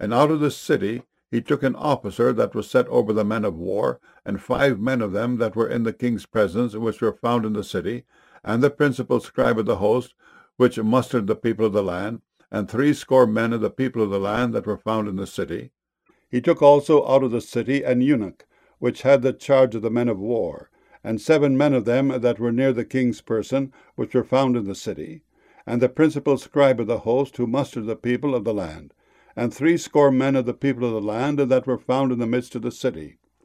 And out of the city he took an officer that was set over the men of war, and 5 men of them that were in the king's presence, which were found in the city, and the principal scribe of the host, which mustered the people of the land, and 60 men of the people of the land that were found in the city. He took also out of the city an eunuch, which had the charge of the men of war, and 7 men of them that were near the king's person, which were found in the city, and the principal scribe of the host, who mustered the people of the land, and 60 men of the people of the land that were found in the midst of the city.